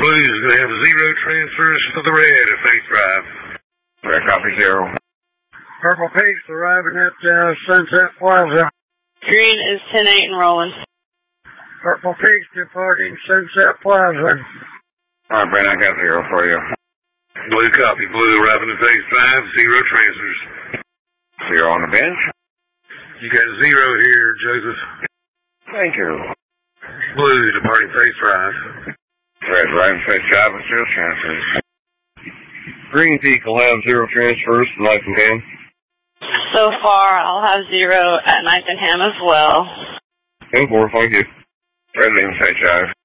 Blues is going to have 0 transfers for the red at Faith Drive. Red copy 0. Purple Peaks arriving at Sunset Plaza. Green is 10-8 and rolling. Purple Peaks departing Sunset Plaza. All right, Brent, I got 0 for you. Blue copy. Blue arriving at Faith Drive, 0 transfers. 0 on the bench. You got 0 here, Joseph. Thank you. Blue departing Faith Drive. Red arriving Faith Drive with 0 transfers. Green Peak will have 0 transfers to Knife and Ham. So far, I'll have 0 at Knife and Ham as well. 10-4, thank you. Red leaving Faith Drive.